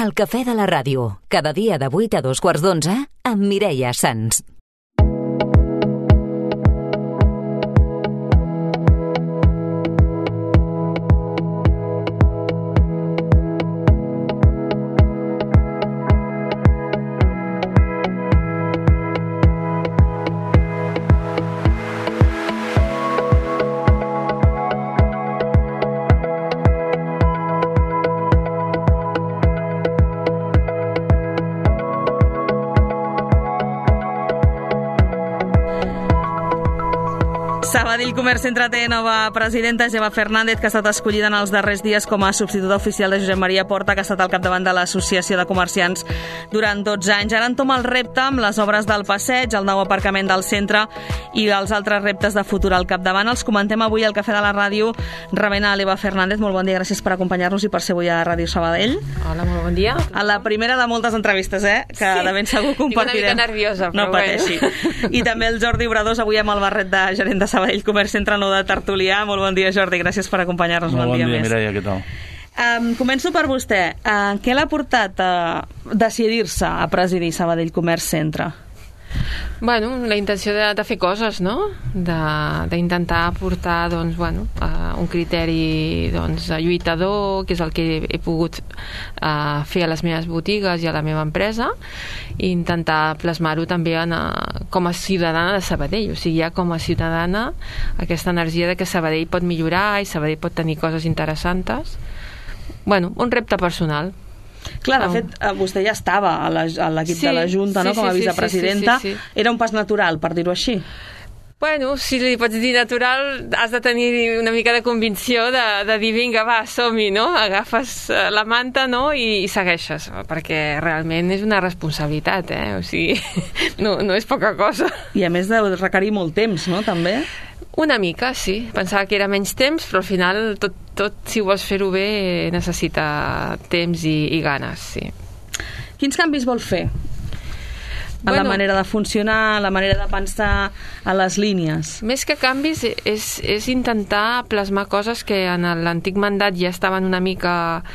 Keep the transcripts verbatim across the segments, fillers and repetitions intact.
El cafè de la ràdio, cada dia de vuit a dos quarts d'onze, amb Mireia Sans. Sabadell Comerç Centre té nova presidenta, Gemma Fernández, que ha estat escollida en els darrers dies com a substituta oficial de Josep Maria Porta, que ha estat al capdavant de l'Associació de Comerciants durant dotze anys. Ara entoma el repte amb les obres del passeig, el nou aparcament del centre i els altres reptes de futur al capdavant. Els comentem avui al Cafè de la Ràdio, rebent a l'Eva Fernández. Molt bon dia, gràcies per acompanyar-nos i per ser avui a Ràdio Sabadell. Hola, molt bon dia. A la primera de moltes entrevistes, eh? Que sí, de ben segur compartirem. Estic una mica nerviosa, però no pateixi. Bueno. I també el Jordi Obradors, avui amb el barret de gerent de Sabadell Comerç Centre nou de Tertulià. Molt bon dia, Jordi, gràcies per acompanyar-nos. Molt bon dia, dia Mireia, què tal? Um, començo per vostè. Uh, què l'ha portat a decidir-se a presidir Sabadell Comerç Centre? Bueno, la intenció de, de fer coses, no? D'intentar portar, doncs, bueno, uh, un criteri, doncs, lluitador, que és el que he pogut uh, fer a les meves botigues i a la meva empresa, i intentar plasmar-ho també en, uh, com a ciutadana de Sabadell. O sigui, ja com a ciutadana, aquesta energia de que Sabadell pot millorar i Sabadell pot tenir coses interessants. Bueno, un repte personal. Clar, de fet, vostè ja estava a l'equip sí, de la Junta, sí, no? Com a sí, vicepresidenta. Sí, sí, sí, sí. Era un pas natural, per dir-ho així. Bueno, si li pots dir natural, has de tenir una mica de convicció de, de dir, vinga, va, som-hi, no? Agafes la manta, no?, i, i segueixes, perquè realment és una responsabilitat, eh? O sigui, no, no és poca cosa. I a més de requerir molt temps, no?, també? Una mica, sí. Pensava que era menys temps, però al final tot, tot si vols fer-ho bé, necessita temps i, i ganes, sí. Quins canvis vol fer? A bueno, la manera de funcionar, a la manera de pensar, a les línies. Més que canvis és, és intentar plasmar coses que en l'antic mandat ja estaven una mica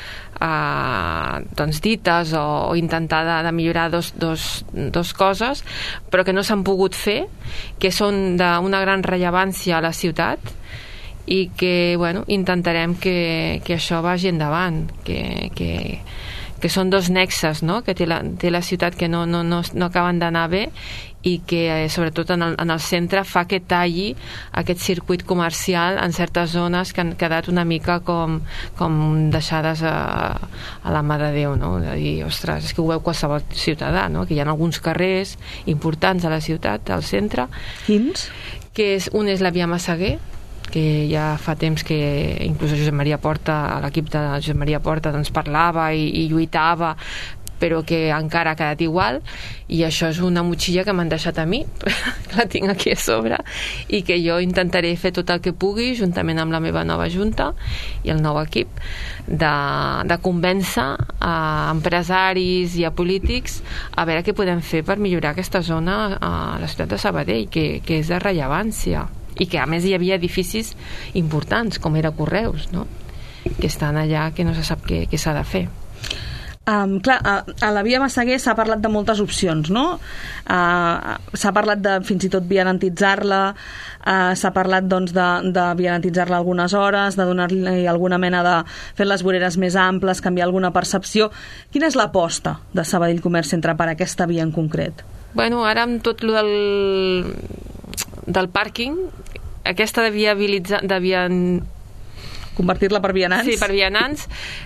eh, doncs dites o, o intentar de, de millorar dos, dos, dos coses, però que no s'han pogut fer, que són d'una gran rellevància a la ciutat i que, bueno, intentarem que, que això vagi endavant, que... que que són dos nexes, no?, que té la, té la ciutat que no, no, no, no acaben d'anar bé i que, eh, sobretot en el, en el centre, fa que talli aquest circuit comercial en certes zones que han quedat una mica com, com deixades a, a la mà de Déu, no?, de dir, ostres, és que ho veu qualsevol ciutadà, no?, que hi ha alguns carrers importants a la ciutat, al centre. Quins? Que és, un és la Via Massaguer, que ja fa temps que inclús Josep Maria Porta, l'equip de Josep Maria Porta, doncs parlava i, i lluitava, però que encara ha quedat igual, i això és una motxilla que m'han deixat a mi, que la tinc aquí a sobre, i que jo intentaré fer tot el que pugui, juntament amb la meva nova junta i el nou equip, de, de convèncer a empresaris i a polítics a veure què podem fer per millorar aquesta zona a la ciutat de Sabadell, que, que és de rellevància, i que a més hi havia edificis importants, com era Correus, no?, que estan allà, que no se sap què, què s'ha de fer. Um, clar, a, a la Via Massaguer s'ha parlat de moltes opcions, no? Uh, s'ha parlat de fins i tot vianantitzar-la, uh, s'ha parlat, doncs, de, de vianantitzar-la algunes hores, de donar-li alguna mena de... fer les voreres més amples, canviar alguna percepció. Quina és l'aposta de Sabadell Comerç Centre per aquesta via en concret? Bueno, ara amb tot lo del, del pàrquing, aquesta de viabilitzar... de vian... convertir-la per vianants? Sí, per vianants,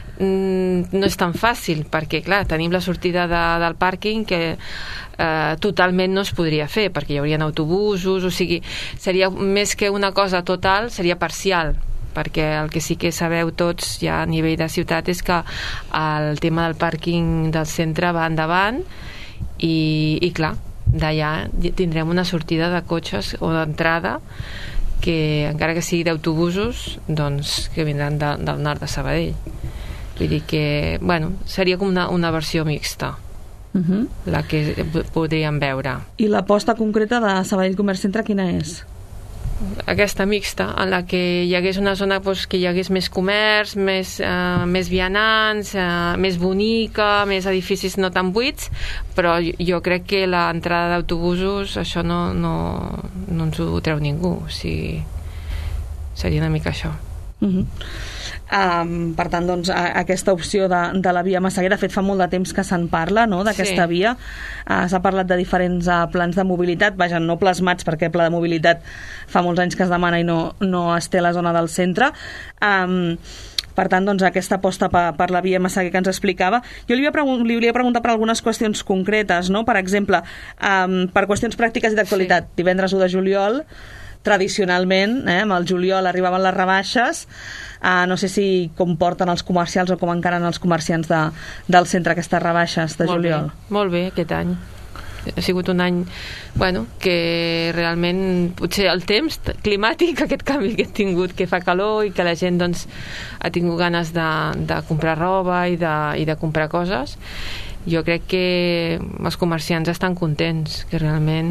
no és tan fàcil, perquè, clar, tenim la sortida de, del pàrquing que eh, totalment no es podria fer, perquè hi haurien autobusos, o sigui, seria més que una cosa total, seria parcial, perquè el que sí que sabeu tots ja a nivell de ciutat és que el tema del pàrquing del centre va endavant i, i clar, d'allà tindrem una sortida de cotxes o d'entrada que, encara que sigui d'autobusos, doncs que vindran de, del nord de Sabadell. Vull dir que, bueno, seria com una, una versió mixta, uh-huh. la que podríem veure. I l'aposta concreta de Sabadell Comerç Centre quina és? aquesta mixta, en la que hi hagués una zona doncs, que hi hagués més comerç, més, eh, més vianants, eh, més bonica, més edificis no tan buits, però jo crec que l'entrada d'autobusos això no, no, no ens ho treu ningú, o sigui, seria una mica això. Uh-huh. Um, per tant, doncs, a, aquesta opció de, de la via Massaguer, de fet fa molt de temps que se'n parla, no?, d'aquesta sí. via. Uh, s'ha parlat de diferents uh, plans de mobilitat, vaja, no plasmats, perquè pla de mobilitat fa molts anys que es demana i no, no es té a la zona del centre. Um, per tant, doncs, aquesta aposta per, per la via Massaguer que ens explicava. Jo li volia, li volia preguntar per algunes qüestions concretes, no?, per exemple, um, per qüestions pràctiques i d'actualitat. Sí. Divendres u de juliol, tradicionalment, eh, amb el juliol arribaven les rebaixes, uh, no sé si com porten els comercials o com encaren els comerciants de, del centre aquestes rebaixes de molt juliol. Bé, molt bé, aquest any. Ha sigut un any, bueno, que realment potser el temps climàtic, aquest canvi que hem tingut, que fa calor i que la gent doncs, ha tingut ganes de, de comprar roba i de, i de comprar coses. Jo crec que els comerciants estan contents, que realment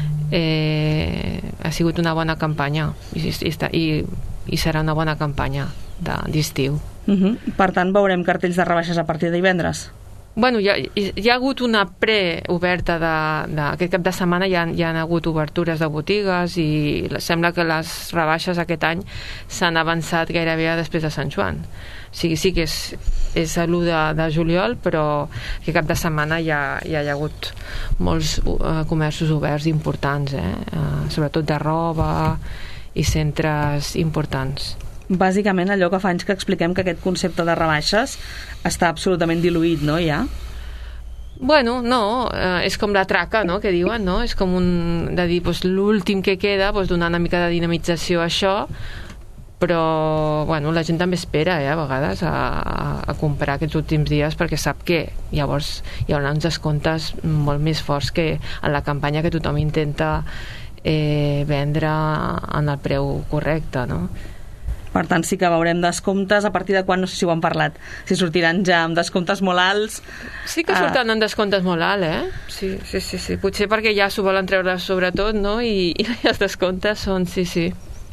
eh, ha sigut una bona campanya i, i, i, i serà una bona campanya d'estiu. Uh-huh. Per tant, veurem cartells de rebaixes a partir de divendres? Bueno, hi ha, hi ha hagut una pre-oberta de, de, aquest cap de setmana hi ha, hi ha hagut obertures de botigues i sembla que les rebaixes aquest any s'han avançat gairebé després de Sant Joan. O sigui, sí que és, és l'u de, de juliol, però aquest cap de setmana hi ha, hi ha hagut molts uh, comerços oberts importants, eh? uh, sobretot de roba i centres importants. Bàsicament allò que fa anys que expliquem que aquest concepte de rebaixes està absolutament diluït, no, ja? Bueno, no, eh, és com la traca, no?, que diuen, no? És com un, de dir, pues, l'últim que queda, pues, donar una mica de dinamització a això, però, bueno, la gent també espera, eh, a vegades, a, a comprar aquests últims dies perquè sap que llavors hi haurà uns descomptes molt més forts que en la campanya que tothom intenta eh, vendre en el preu correcte, no? Per tant, sí que veurem descomptes. A partir de quan, no sé si ho han parlat, si sortiran ja amb descomptes molt alts. Sí que surten uh... amb descomptes molt alts, eh? Sí, sí, sí, sí. Potser perquè ja s'ho volen treure sobretot, no? I, i els descomptes són, sí, sí.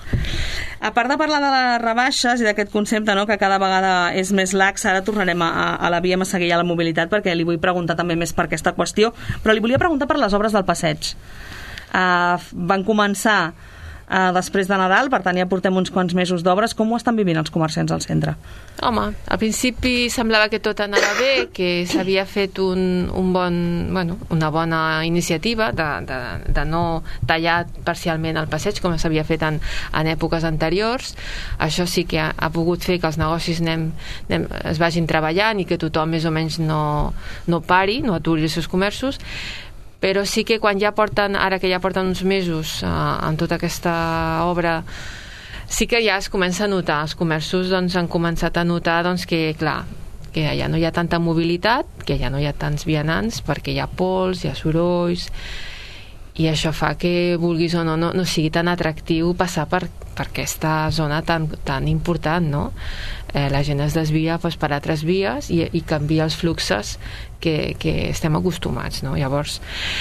A part de parlar de les rebaixes i d'aquest concepte, no?, que cada vegada és més lax, ara tornarem a, a la via Massaguer i a la mobilitat, perquè li vull preguntar també més per aquesta qüestió, però li volia preguntar per les obres del passeig. Uh, van començar Uh, després de Nadal, per tant ja portem uns quants mesos d'obres. Com ho estan vivint els comerciants al centre? Home, al principi semblava que tot anava bé, que s'havia fet un, un bon, bueno, una bona iniciativa de, de, de no tallar parcialment el passeig com s'havia fet en, en èpoques anteriors. Això sí que ha, ha pogut fer que els negocis anem, anem, es vagin treballant i que tothom més o menys no, no pari, no aturi els seus comerços. Però sí que quan ja porten, ara que ja porten uns mesos eh, en tota aquesta obra, sí que ja es comença a notar, els comerços doncs, han començat a notar doncs, que, clar, que ja no hi ha tanta mobilitat, que ja no hi ha tants vianants, perquè hi ha pols, hi ha sorolls, i això fa que, vulguis o no, no, no sigui tan atractiu passar per, per aquesta zona tan, tan important, no? Eh, la gent es desvia pues, per altres vies i, i canvia els fluxes que, que estem acostumats, no? Llavors,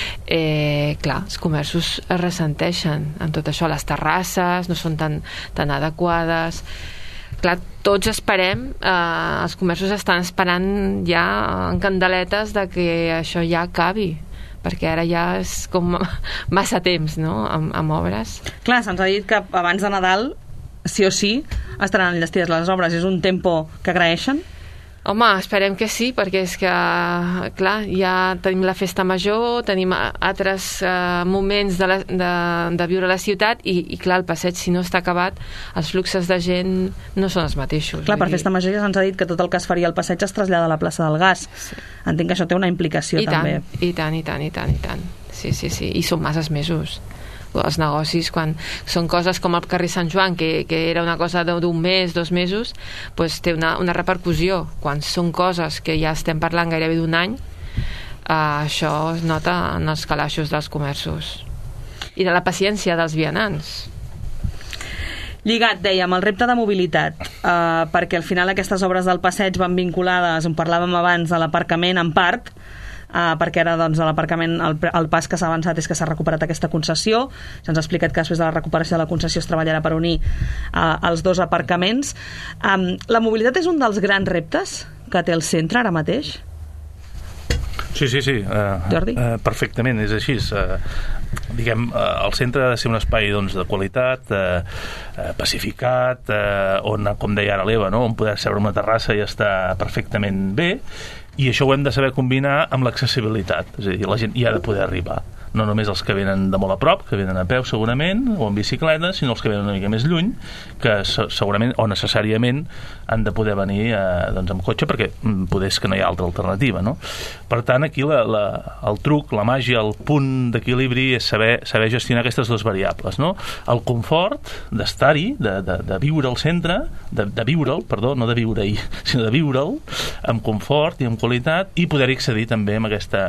eh, clar, els comerços es ressenteixen en tot això, les terrasses no són tan, tan adequades. Clar, tots esperem, eh, els comerços estan esperant ja en candeletes de que això ja acabi, perquè ara ja és com massa temps, no?, amb, amb obres. Clar, se'ns ha dit que abans de Nadal, sí o sí, estaran enllestides les obres. És un tempo que agraeixen? Home, esperem que sí, perquè és que, clar, ja tenim la festa major, tenim altres uh, moments de, la, de, de viure a la ciutat i, i, clar, el passeig, si no està acabat, els fluxes de gent no són els mateixos. Clar, per festa major ja se'ns ha dit que tot el que es faria al passeig es trasllada a la plaça del Gas. Sí. Entenc que això té una implicació, I també. Tant, i tant, i tant, i tant, i tant. Sí, sí, sí. I són masses mesos. Els negocis, quan són coses com el carrer Sant Joan, que, que era una cosa d'un mes, dos mesos, pues té una, una repercussió. Quan són coses que ja estem parlant gairebé d'un any, eh, això es nota en els calaixos dels comerços i de la paciència dels vianants. Lligat, dèiem, el repte de mobilitat, eh, perquè al final aquestes obres del passeig van vinculades, on parlàvem abans, a l'aparcament en part, uh, perquè ara doncs, l'aparcament, el, el pas que s'ha avançat és que s'ha recuperat aquesta concessió. Se'ns ha explicat que després de la recuperació de la concessió es treballarà per unir uh, els dos aparcaments. Um, la mobilitat és un dels grans reptes que té el centre ara mateix? Sí, sí, sí. Uh, Jordi? Uh, perfectament, és així. Uh, diguem, uh, el centre ha de ser un espai doncs, de qualitat, uh, uh, pacificat, uh, on, com deia ara l'Eva, no? On poder seure una terrassa i estar perfectament bé, i això ho hem de saber combinar amb l'accessibilitat. És a dir, la gent hi ha de poder arribar. No només els que venen de molt a prop, que venen a peu segurament, o en bicicleta, sinó els que venen una mica més lluny, que segurament o necessàriament han de poder venir eh, doncs amb cotxe, perquè poder és que no hi ha altra alternativa, no? Per tant, aquí la, la, el truc, la màgia, el punt d'equilibri és saber, saber gestionar aquestes dues variables, no? El confort d'estar-hi, de, de, de viure al centre, de, de viure'l, perdó, no de viure-hi, sinó de viure'l amb confort i amb qualitat, i poder-hi accedir també amb aquesta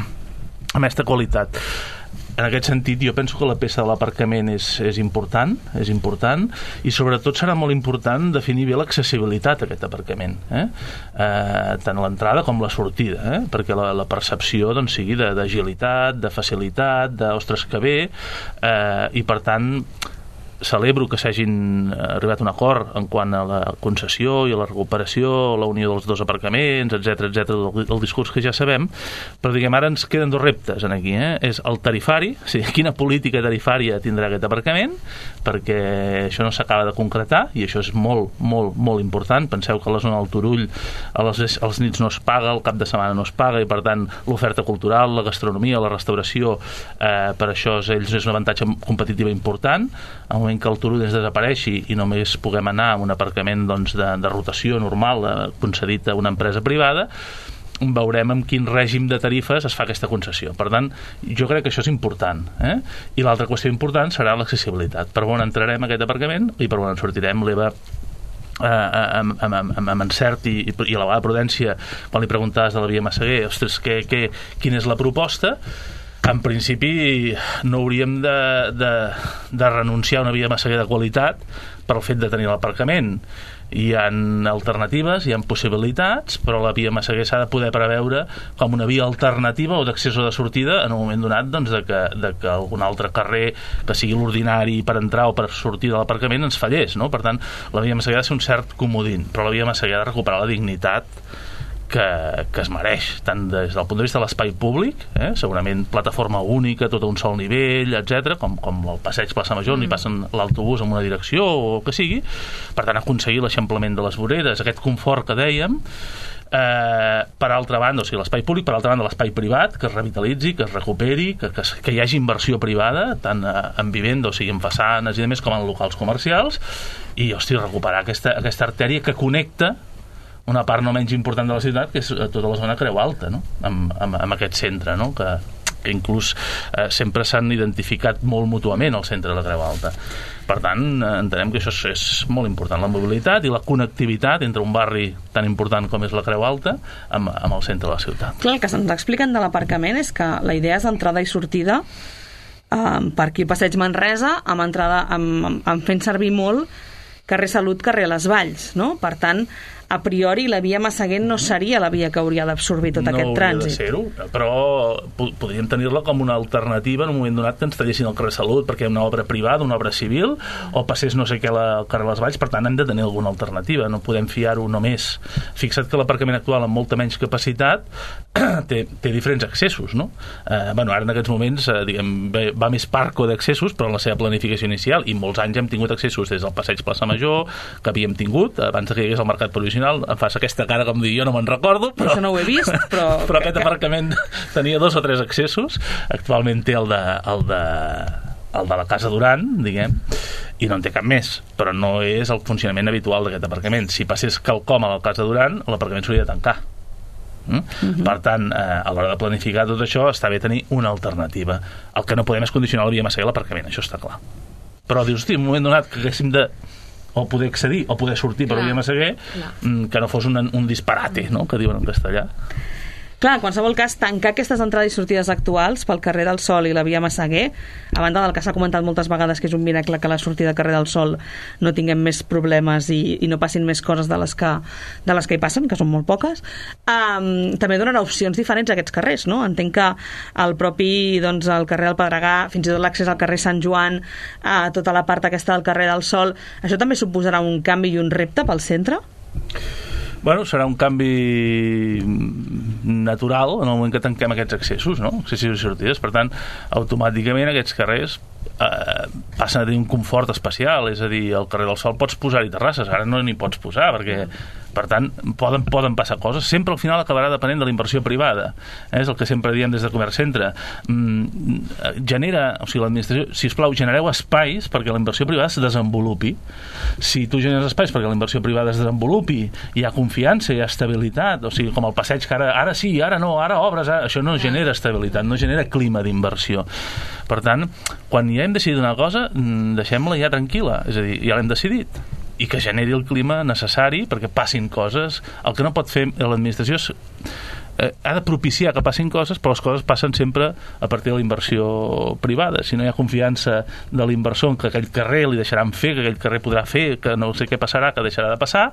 amb aquesta qualitat. En aquest sentit, jo penso que la peça de l'aparcament és, és important, és important, i sobretot serà molt important definir bé l'accessibilitat a aquest aparcament, eh? Eh, tant l'entrada com la sortida, eh? Perquè la, la percepció doncs, sigui d'agilitat, de facilitat, de, ostres, que bé, eh, i per tant celebro que s'hagin arribat a un acord en quant a la concessió i a la recuperació, la unió dels dos aparcaments, etcètera, etcètera, el, el discurs que ja sabem, però diguem, ara ens queden dos reptes en aquí, eh? És el tarifari, o sigui, quina política tarifària tindrà aquest aparcament, perquè això no s'acaba de concretar, i això és molt, molt, molt important. Penseu que a la zona del Turull a les, als nits no es paga, el cap de setmana no es paga, i per tant l'oferta cultural, la gastronomia, la restauració, eh, per això ells és un avantatge competitiu important. Al moment que el Turull es desapareixi i només puguem anar a un aparcament doncs, de, de rotació normal eh, concedit a una empresa privada, veurem en quin règim de tarifes es fa aquesta concessió. Per tant, jo crec que això és important, eh? I l'altra qüestió important serà l'accessibilitat. Per on entrarem a aquest aparcament i per on en sortirem. L'Eva eh, amb, amb, amb, amb encert i, i a la vegada prudència, quan li preguntaves de la via Massaguer, ostres, que, que, quina és la proposta? En principi no hauríem de, de, de renunciar a una via Massaguer de qualitat per el fet de tenir l'aparcament. Hi ha alternatives, hi ha possibilitats, però la via Massaguer s'ha de poder preveure com una via alternativa o d'accés o de sortida en un moment donat doncs, de, que, de que algun altre carrer que sigui l'ordinari per entrar o per sortir de l'aparcament ens fallés, no? Per tant, la via Massaguer ha de ser un cert comodín, però la via Massaguer ha de recuperar la dignitat que, que es mereix, tant des del punt de vista de l'espai públic, eh? Segurament plataforma única, tot a un sol nivell, etcètera, com, com el passeig Plaça Major, on hi passen l'autobús en una direcció o el que sigui, per tant aconseguir l'eixamplament de les voreres, aquest confort que dèiem, eh, per altra banda, o sigui, l'espai públic, per altra banda l'espai privat, que es revitalitzi, que es recuperi, que, que, que hi hagi inversió privada, tant en vivenda, o sigui, en façanes i demés, com en locals comercials, i, hosti, recuperar aquesta, aquesta artèria que connecta una part no menys important de la ciutat, que és tota la zona Creu Alta, no? amb, amb, amb aquest centre, no? que, que inclús eh, sempre s'han identificat molt mútuament al centre de la Creu Alta. Per tant, eh, entenem que això és, és molt important, la mobilitat i la connectivitat entre un barri tan important com és la Creu Alta amb, amb el centre de la ciutat. Clar, el que se'ns expliquen de l'aparcament és que la idea és entrada i sortida eh, per aquí Passeig Manresa, amb entrada amb, amb, amb fent servir molt carrer Salut, carrer Les Valls, no? Per tant, a priori la via Massaguer no seria la via que hauria d'absorbir tot no aquest trànsit. No hauria de ser-ho, però podríem tenir-la com una alternativa en un moment donat que ens tallessin el carrer Salut perquè hi ha una obra privada, una obra civil, o passés no sé què al carrer Les Valls. Per tant, hem de tenir alguna alternativa, no podem fiar-ho només. Fixa't que l'aparcament actual amb molta menys capacitat té, té diferents accessos, no? Eh, bueno, ara en aquests moments eh, diguem, va més parco d'accessos, però en la seva planificació inicial, i molts anys hem tingut accessos des del passeig Plaça Major, que havíem tingut abans que hi hagués el mercat provisional. Em fas aquesta cara com dir, jo no me'n recordo, però, això no ho he vist, però, però aquest que... aparcament tenia dos o tres accessos. Actualment té el de, el de, el de la Casa Duran, diguem, i no en té cap més, però no és el funcionament habitual d'aquest aparcament. Si passés quelcom a la Casa Duran, l'aparcament s'hauria de tancar. Mm? Uh-huh. Per tant, eh, a l'hora de planificar tot això està bé tenir una alternativa. El que no podem és condicionar la via Massaguer a l'aparcament, això està clar. Però dius, hosti, en un moment donat que haguéssim de o poder accedir, o poder sortir per la via Massaguer, que no fos un, un disparate, no?, que diuen en castellà. Clar, en qualsevol cas, tancar aquestes entrades i sortides actuals pel carrer del Sol i la via Massaguer, a banda del que s'ha comentat moltes vegades, que és un miracle que la sortida del carrer del Sol no tinguem més problemes i, i no passin més coses de les que, de les que hi passen, que són molt poques, um, també donarà opcions diferents a aquests carrers, no? Entenc que el propi, doncs, el carrer del Pedregà, fins i tot l'accés al carrer Sant Joan, a tota la part aquesta del carrer del Sol, això també suposarà un canvi i un repte pel centre? Bueno, serà un canvi natural en el moment que tanquem aquests accessos, no? Accessos i sortides. Per tant, automàticament aquests carrers eh, passen a tenir un confort especial, és a dir, al carrer del Sol pots posar-hi terrasses, ara no n'hi pots posar, perquè, per tant, poden, poden passar coses. Sempre al final acabarà depenent de la inversió privada. Eh? És el que sempre diem des de Comerç Centre. Mm, genera, o sigui, l'administració, sisplau, genereu espais perquè la inversió privada es desenvolupi. Si tu generes espais perquè la inversió privada es desenvolupi, hi ha confiança, hi ha estabilitat, o sigui, com el passeig que ara, ara sí, ara no, ara obres, ara... això no genera estabilitat, no genera clima d'inversió. Per tant, quan ja hem decidit una cosa, deixem-la ja tranquil·la, és a dir, ja l'hem decidit, i que generi el clima necessari perquè passin coses. El que no pot fer l'administració és eh, ha de propiciar que passin coses, però les coses passen sempre a partir de la inversió privada. Si no hi ha confiança de l'inversor en que aquell carrer li deixaran fer, que aquell carrer podrà fer, que no sé què passarà, que deixarà de passar,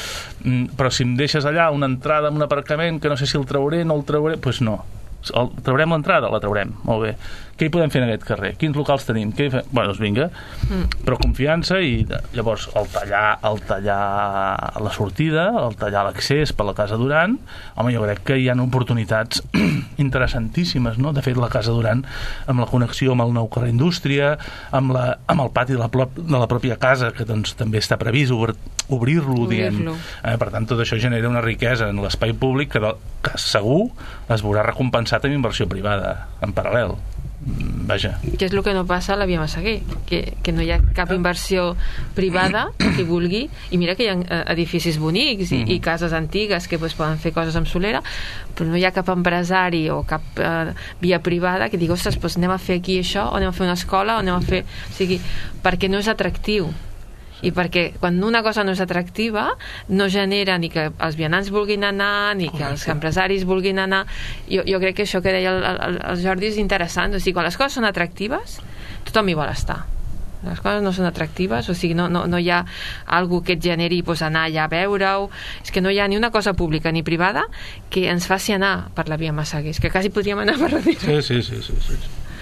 però si em deixes allà una entrada amb un aparcament que no sé si el trauré, no el trauré, doncs no. El, traurem l'entrada? La traurem, molt bé. Què hi podem fer en aquest carrer? Quins locals tenim? Què hi fem? Bueno, doncs vinga, mm. però confiança, i llavors el tallar, el tallar la sortida, el tallar l'accés per la Casa Duran, home, jo crec que hi ha oportunitats interessantíssimes, no? De fet, la Casa Duran, amb la connexió amb el nou carrer Indústria, amb, la, amb el pati de la, de la pròpia casa, que doncs també està previst obrir, obrir-lo, diem. Eh, per tant, tot això genera una riquesa en l'espai públic que, de, que segur es veurà recompensat amb inversió privada en paral·lel. Vaja. Que és el que no passa a la via Massaguer, que, que no hi ha cap inversió privada que vulgui, i mira que hi ha edificis bonics i, mm. i cases antigues que pues, poden fer coses amb solera, però no hi ha cap empresari o cap eh, via privada que digui, ostres, pues anem a fer aquí això, o anem a fer una escola, o anem a fer... O sigui, perquè no és atractiu. I perquè quan una cosa no és atractiva no genera ni que els vianants vulguin anar ni que els empresaris vulguin anar. Jo, jo crec que això que deia el, el, el Jordi és interessant, o sigui, quan les coses són atractives tothom hi vol estar. Les coses no són atractives, o sigui, no, no, no hi ha algú que et generi pues, anar allà a veure-ho. És que no hi ha ni una cosa pública ni privada que ens faci anar per la via Massaguer, és que quasi podríem anar per darrere. Sí, sí, sí, sí, sí.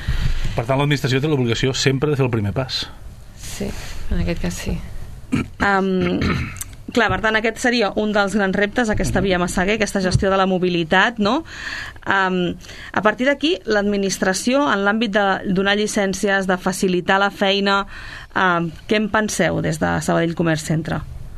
Per tant, l'administració té l'obligació sempre de fer el primer pas. Sí, en aquest cas sí. Um, clar, per tant, aquest seria un dels grans reptes, aquesta via Massaguer, aquesta gestió de la mobilitat, no? Um, a partir d'aquí, l'administració, en l'àmbit de donar llicències, de facilitar la feina, um, què en penseu des de Sabadell Comerç Centre?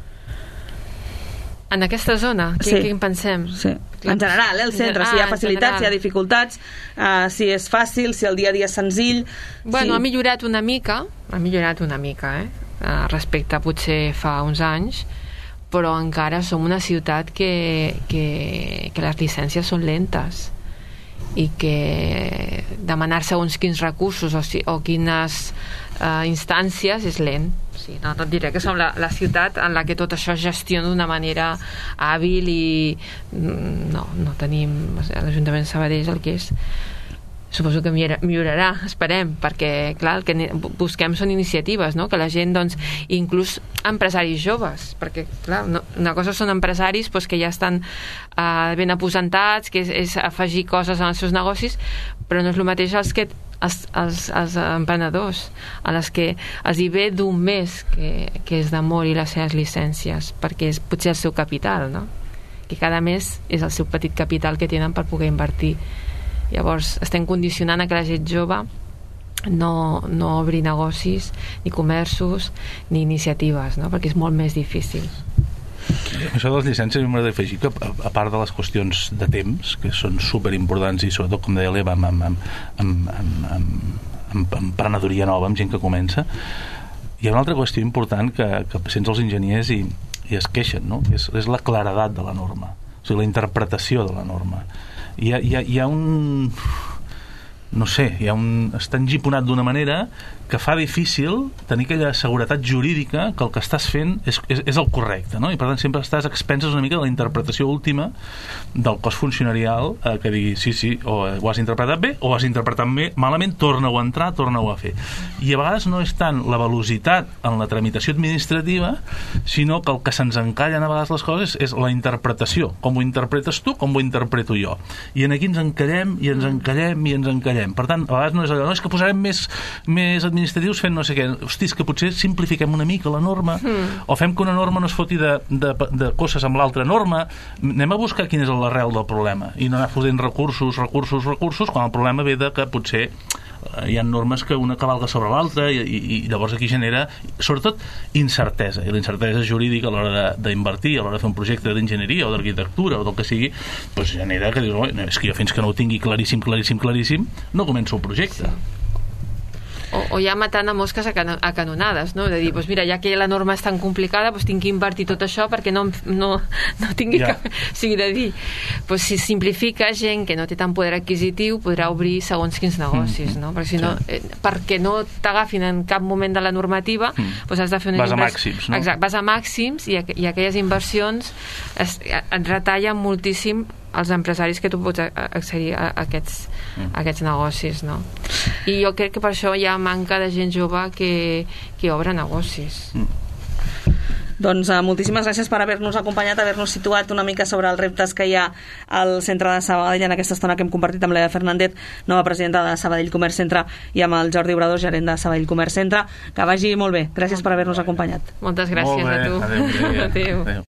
En aquesta zona? Què, sí. què en pensem? Sí. En general, eh, el centre, ah, si hi ha facilitats, si hi ha dificultats, uh, si és fàcil, si el dia a dia és senzill... Bueno, si... ha millorat una mica, ha millorat una mica, eh? Uh, respecte a potser fa uns anys, però encara som una ciutat que, que, que les llicències són lentes i que demanar segons quins recursos o, si, o quines uh, instàncies és lent. O sigui, no, no et diré que som la, la ciutat en la que tot això es gestiona d'una manera hàbil i no, no tenim... L'Ajuntament de Sabadell és el que és. Suposo que millorarà, esperem, perquè clar, el que busquem són iniciatives, no? Que la gent, doncs, inclús empresaris joves, perquè clar, no, una cosa són empresaris doncs, que ja estan uh, ben aposentats, que és, és afegir coses als seus negocis, però no és el mateix els que els, els, els emprenedors, a les que els hi ve d'un mes que, que és d'amor i les seves llicències, perquè és potser el seu capital, no? Que cada mes és el seu petit capital que tenen per poder invertir. Llavors estem condicionant a que la gent jove no, no obri negocis ni comerços ni iniciatives, no? Perquè és molt més difícil. Això de les llicències m'ha d'afegir que a part de les qüestions de temps que són superimportants i sobretot com deia l'Eva amb, amb, amb, amb, amb, amb emprenedoria nova, amb gent que comença, hi ha una altra qüestió important que, que sents els enginyers i, i es queixen, no? És, és la claredat de la norma, o sigui, la interpretació de la norma. Hi ha, hi ha, hi ha un no sé, hi ha un, està engiponat d'una manera que fa difícil tenir aquella seguretat jurídica que el que estàs fent és, és, és el correcte, no? I per tant sempre estàs a expenses una mica de la interpretació última del cos funcionarial, eh, que digui sí, sí, o ho has interpretat bé o ho has interpretat bé, malament, torna-ho a entrar, torna-ho a fer. I a vegades no és tant la velocitat en la tramitació administrativa, sinó que el que se'ns encallen a vegades les coses és la interpretació, com ho interpretes tu, com ho interpreto jo. I en aquí ens encallem, i ens encallem, i ens encallem. Per tant, a vegades no és allò, no, és que posarem més, més administratius fent no sé què. Hosti, és que potser simplifiquem una mica la norma, mm. o fem que una norma no es foti de, de, de coses amb l'altra norma. Anem a buscar quin és l'arrel del problema i no anar fotent recursos, recursos, recursos, quan el problema ve de que potser hi ha normes que una cavalga sobre l'altra i, i, i llavors aquí genera sobretot incertesa, i la incertesa jurídica a l'hora d'invertir, a l'hora de fer un projecte d'enginyeria o d'arquitectura o del que sigui, doncs genera que dius, oh, és que jo fins que no ho tingui claríssim, claríssim, claríssim no començo el projecte. O, o ja matant a mosques a, can a canonades, no? De dir, doncs mira, ja que la norma és tan complicada, doncs tinc que invertir tot això perquè no, no, no tingui ja. cap... O sigui, de dir, doncs si simplifica, gent que no té tant poder adquisitiu podrà obrir segons quins negocis, no? Perquè si no, eh, perquè no t'agafin en cap moment de la normativa, mm. doncs has de fer una vas a màxims, no? Exacte, vas a màxims i, aqu i aquelles inversions es, et retallen moltíssim els empresaris que tu pots accedir a aquests, a aquests negocis, no? I jo crec que per això hi ha manca de gent jove que, que obre negocis. Mm. Doncs uh, moltíssimes gràcies per haver-nos acompanyat, haver-nos situat una mica sobre els reptes que hi ha al centre de Sabadell en aquesta estona que hem compartit amb l'Eva Fernández, nova presidenta de Sabadell Comerç Centre, i amb el Jordi Obrador, gerent de Sabadell Comerç Centre. Que vagi molt bé. Gràcies per haver-nos acompanyat. Moltes gràcies molt bé. a tu. Adéu. Adéu. Adéu. Adéu.